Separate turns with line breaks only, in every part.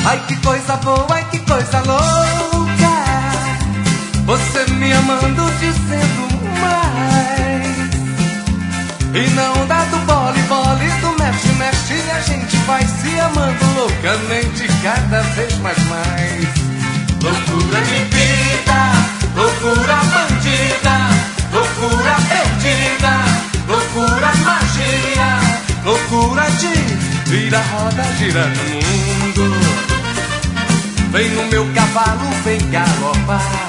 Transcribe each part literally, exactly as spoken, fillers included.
Ai que coisa boa, ai que coisa louca, você me amando dizendo mais. E não dá do bole, bole, do mexe, mexe, e a gente vai se amando loucamente cada vez mais, mais. Loucura de vida, loucura bandida, loucura perdida, loucura magia, loucura de vira roda, gira no mundo. Vem no meu cavalo, vem galopar,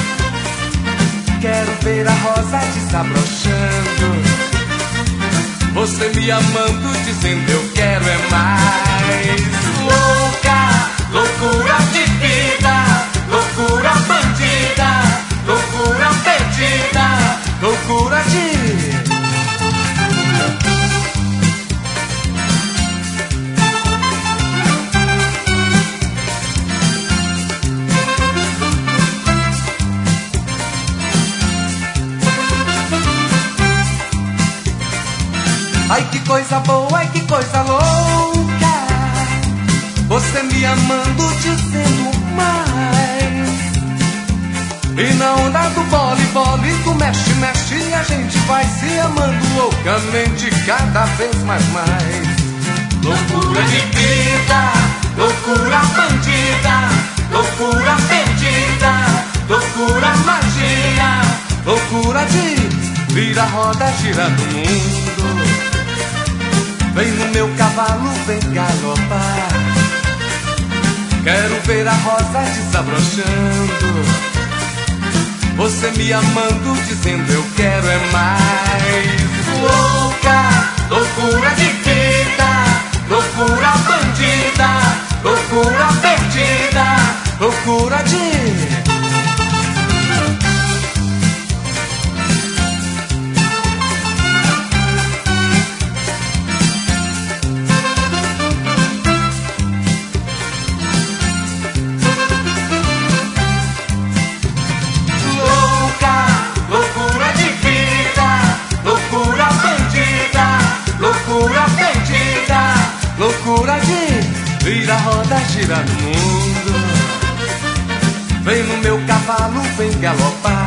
quero ver a rosa desabrochando, você me amando, dizendo eu quero é mais. Louca, loucura de vida, loucura bandida, loucura perdida, loucura de... Ai que coisa boa, ai que coisa louca, você me amando dizendo mais. E na onda do bole, bole, do mexe, mexe, e a gente vai se amando loucamente cada vez mais, mais. Loucura de vida, loucura bandida, loucura perdida, loucura magia, loucura de vira roda, gira no mundo. Vem no meu cavalo, vem galopar, quero ver a rosa desabrochando, você me amando, dizendo eu quero é mais. Louca, loucura de vida, loucura bandida, loucura perdida, loucura de... Loucura de vira roda, gira no mundo. Vem no meu cavalo, vem galopar,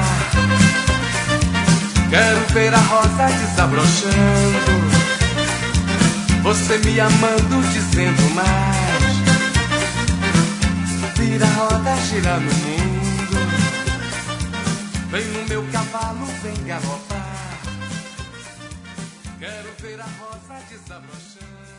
quero ver a rosa desabrochando, você me amando, dizendo mais. Vira roda, gira no mundo. Vem no meu cavalo, vem galopar, quero ver a rosa desabrochando.